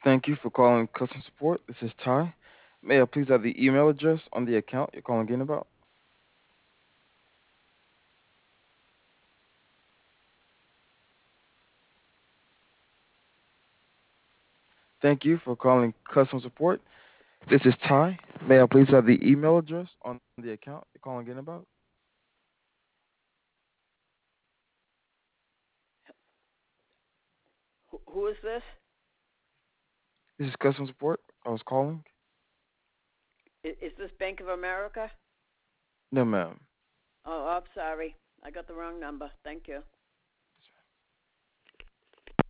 Thank you for calling customer support. This is Ty. May I please have the email address on the account you're calling in about? Thank you for calling customer support. This is Ty. May I please have the email address on the account you're calling in about? Who is this? This is customer support. I was calling. Is this Bank of America? No, ma'am. Oh, I'm sorry. I got the wrong number. Thank you.